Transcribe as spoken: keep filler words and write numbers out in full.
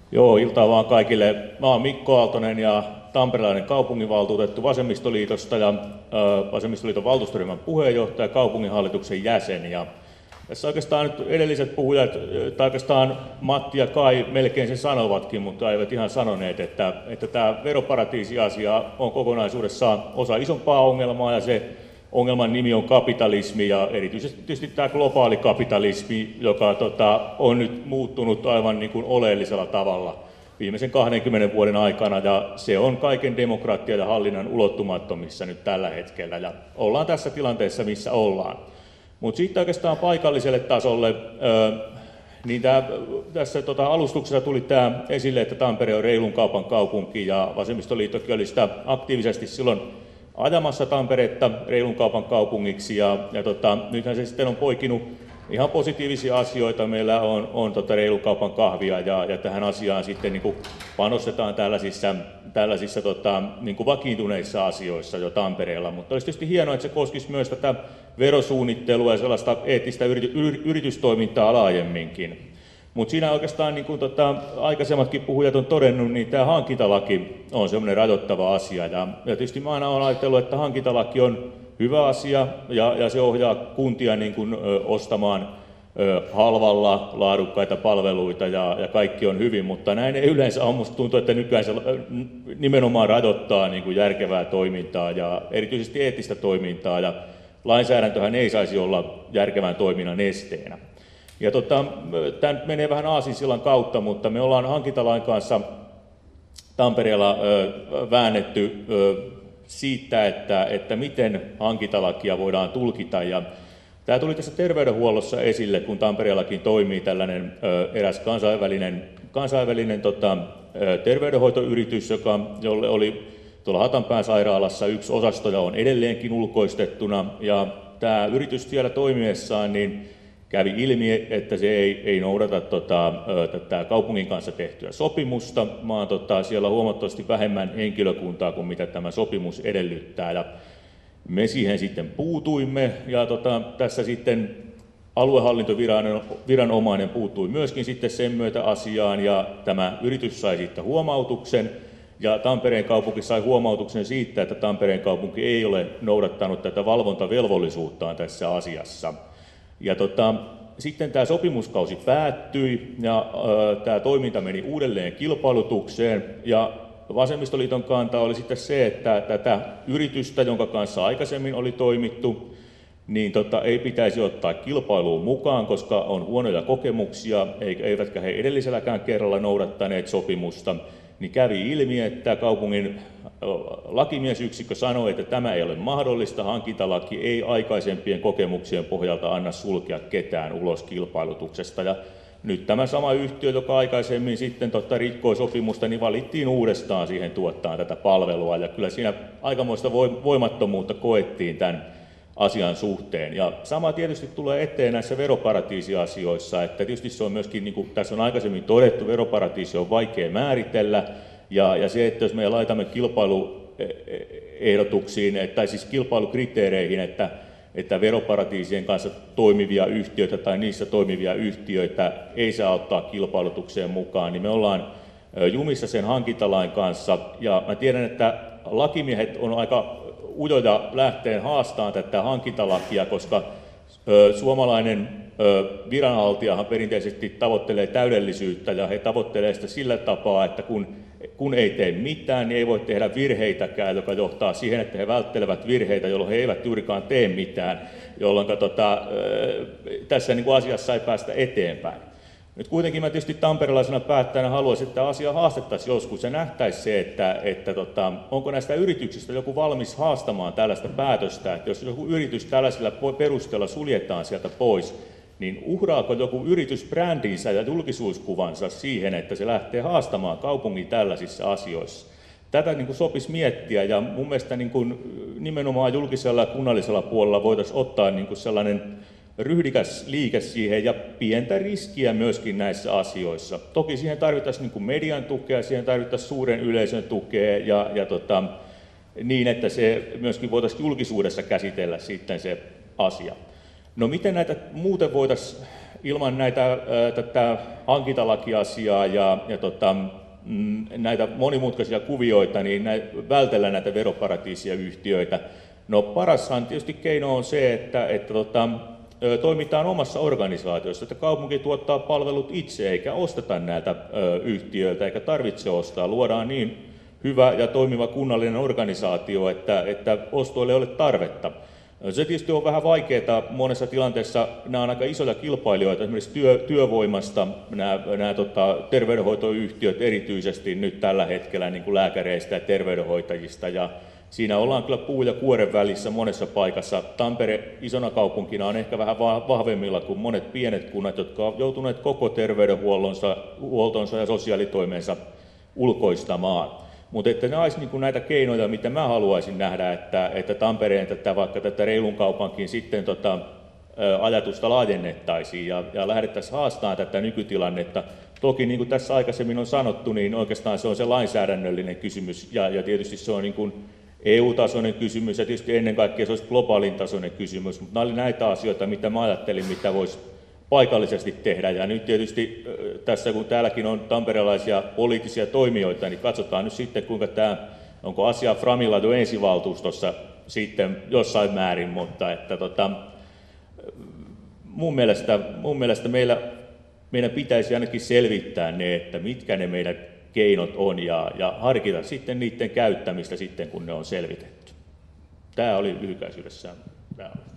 Joo, iltaa vaan kaikille. Mä oon Mikko Aaltonen ja tamperelainen kaupunginvaltuutettu Vasemmistoliitosta ja ö, Vasemmistoliiton valtuustoryhmän puheenjohtaja, kaupunginhallituksen jäsen. Ja tässä oikeastaan nyt edelliset puhujat, tai oikeastaan Matti ja Kai melkein sen sanovatkin, mutta eivät ihan sanoneet, että, että tämä veroparatiisi-asia on kokonaisuudessaan osa isompaa ongelmaa ja se ongelman nimi on kapitalismi ja erityisesti tietysti tämä globaali kapitalismi, joka tota, on nyt muuttunut aivan niin kuin oleellisella tavalla viimeisen kahdenkymmenen vuoden aikana ja se on kaiken demokratia ja hallinnan ulottumattomissa nyt tällä hetkellä ja ollaan tässä tilanteessa, missä ollaan. Mutta sitten oikeastaan paikalliselle tasolle, niin tää, tässä tota, alustuksessa tuli tämä esille, että Tampere on reilun kaupan kaupunki ja Vasemmistoliittokin oli sitä aktiivisesti silloin ajamassa Tamperetta reilun kaupan kaupungiksi ja, ja tota, nythän se sitten on poikinut ihan positiivisia asioita. Meillä on, on tota reilun kaupan kahvia ja, ja tähän asiaan sitten niin kuin panostetaan tällaisissa, tällaisissa tota, niin kuin vakiintuneissa asioissa jo Tampereella, mutta olisi tietysti hienoa, että se koskisi myös tätä verosuunnittelua ja sellaista eettistä yrity, yritystoimintaa laajemminkin. Mutta siinä oikeastaan, niin kuin tota, aikaisemmatkin puhujat on todennut, niin tämä hankintalaki on semmoinen rajoittava asia. Ja, ja tietysti mä aina olen ajatellut, että hankintalaki on hyvä asia ja, ja se ohjaa kuntia niin kuin, ö, ostamaan ö, halvalla laadukkaita palveluita ja, ja kaikki on hyvin, mutta näin ei yleensä ole. Musta tuntuu, että nykyään se nimenomaan rajoittaa niin kuin järkevää toimintaa ja erityisesti eettistä toimintaa ja lainsäädäntöhän ei saisi olla järkevän toiminnan esteenä. Ja tota, tämä menee vähän aasinsillan kautta, mutta me ollaan hankintalain kanssa Tampereella ö, väännetty ö, siitä, että, että miten hankintalakia voidaan tulkita. Ja tämä tuli tässä terveydenhuollossa esille, kun Tampereellakin toimii tällainen ö, eräs kansainvälinen, kansainvälinen tota, ö, terveydenhoitoyritys, joka, jolle oli tuolla Hatanpään sairaalassa yksi osasto ja on edelleenkin ulkoistettuna. Ja tämä yritys siellä toimiessaan, niin kävi ilmi, että se ei, ei noudata tota, tätä kaupungin kanssa tehtyä sopimusta, vaan tota, siellä on huomattavasti vähemmän henkilökuntaa kuin mitä tämä sopimus edellyttää. Ja me siihen sitten puutuimme ja tota, tässä sitten aluehallintoviranomainen puuttui myöskin sitten sen myötä asiaan ja tämä yritys sai siitä huomautuksen. Ja Tampereen kaupunki sai huomautuksen siitä, että Tampereen kaupunki ei ole noudattanut tätä valvontavelvollisuuttaan tässä asiassa. Ja tota, sitten tämä sopimuskausi päättyi ja ö, tämä toiminta meni uudelleen kilpailutukseen ja Vasemmistoliiton kanta oli sitten se, että tätä yritystä, jonka kanssa aikaisemmin oli toimittu, niin tota, ei pitäisi ottaa kilpailuun mukaan, koska on huonoja kokemuksia, eivätkä he edelliselläkään kerralla noudattaneet sopimusta. Niin kävi ilmi, että kaupungin lakimiesyksikkö sanoi, että tämä ei ole mahdollista, hankintalaki ei aikaisempien kokemuksien pohjalta anna sulkea ketään ulos kilpailutuksesta. Ja nyt tämä sama yhtiö, joka aikaisemmin sitten totta rikkoi sopimusta, niin valittiin uudestaan siihen tuottaa tätä palvelua. Ja kyllä siinä aikamoista voimattomuutta koettiin tämän asian suhteen. Ja sama tietysti tulee eteen näissä veroparatiisiasioissa, että tietysti se on myöskin, niin kuin tässä on aikaisemmin todettu, veroparatiisi on vaikea määritellä, ja, ja se, että jos me laitamme kilpailuehdotuksiin, tai siis kilpailukriteereihin, että, että veroparatiisien kanssa toimivia yhtiöitä tai niissä toimivia yhtiöitä ei saa ottaa kilpailutukseen mukaan, niin me ollaan jumissa sen hankintalain kanssa, ja mä tiedän, että lakimiehet on aika ujoja lähteen haastaan tätä hankintalakia, koska ö, suomalainen ö, viranhaltijahan perinteisesti tavoittelee täydellisyyttä ja he tavoittelee sitä sillä tapaa, että kun, kun ei tee mitään, niin ei voi tehdä virheitäkään, joka johtaa siihen, että he välttelevät virheitä, jolloin he eivät juurikaan tee mitään, jolloin tota, ö, tässä niin kuin asiassa ei päästä eteenpäin. Nyt kuitenkin mä tietysti tamperelaisena päättäjänä haluaisin, että asia haastettaisiin joskus ja nähtäisi se, että, että tota, onko näistä yrityksistä joku valmis haastamaan tällaista päätöstä, että jos joku yritys tällaisella perusteella suljetaan sieltä pois, niin uhraako joku yritys brändinsä ja julkisuuskuvansa siihen, että se lähtee haastamaan kaupungin tällaisissa asioissa. Tätä niin kuin sopisi miettiä ja mun mielestä niin kuin nimenomaan julkisella ja kunnallisella puolella voitaisiin ottaa niin kuin sellainen ryhdikäs liike siihen ja pientä riskiä myöskin näissä asioissa. Toki siihen tarvittaisiin niin kuin median tukea, siihen tarvittaisiin suuren yleisön tukea ja, ja tota, niin, että se myöskin voitaisiin julkisuudessa käsitellä sitten se asia. No miten näitä muuten voitaisiin ilman näitä, tätä hankintalakiasiaa ja, ja tota, näitä monimutkaisia kuvioita, niin näitä, vältellä näitä veroparatiisia yhtiöitä? No parashan tietysti keino on se, että, että tota, toimitaan omassa organisaatiossa, että kaupunki tuottaa palvelut itse eikä osteta näitä yhtiöiltä eikä tarvitse ostaa. Luodaan niin hyvä ja toimiva kunnallinen organisaatio, että, että ostoille ei ole tarvetta. Se tietysti on vähän vaikeaa monessa tilanteessa, nämä on aika isoja kilpailijoita, esimerkiksi työ, työvoimasta, nämä, nämä tota, terveydenhoitoyhtiöt erityisesti nyt tällä hetkellä niin kuin lääkäreistä ja terveydenhoitajista, ja siinä ollaan kyllä puu ja kuoren välissä monessa paikassa. Tampere isona kaupunkina on ehkä vähän vahvemmilla kuin monet pienet kunnat, jotka ovat joutuneet koko terveydenhuollonsa huoltonsa ja sosiaalitoimensa ulkoistamaan. Mutta että nämä olisi niin näitä keinoja, mitä mä haluaisin nähdä, että, että Tampereen tätä, vaikka tätä reilun kaupankin sitten tota, ajatusta laajennettaisiin ja, ja lähdettäisiin haastamaan tätä nykytilannetta. Toki niin kuin tässä aikaisemmin on sanottu, niin oikeastaan se on se lainsäädännöllinen kysymys ja, ja tietysti se on niin kuin E U-tasoinen kysymys ja tietysti ennen kaikkea se olisi globaalin tasoinen kysymys, mutta nämä oli näitä asioita, mitä mä ajattelin, mitä voisi paikallisesti tehdä. Ja nyt tietysti tässä, kun täälläkin on tamperelaisia poliittisia toimijoita, niin katsotaan nyt sitten, kuinka tämä, onko asia Framilla jo ensivaltuustossa sitten jossain määrin, mutta että tota, mun mielestä, mun mielestä meillä, meidän pitäisi ainakin selvittää ne, että mitkä ne meidän keinot on ja, ja harkita sitten niiden käyttämistä sitten, kun ne on selvitetty. Tämä oli lyhykäisyydessään tämä.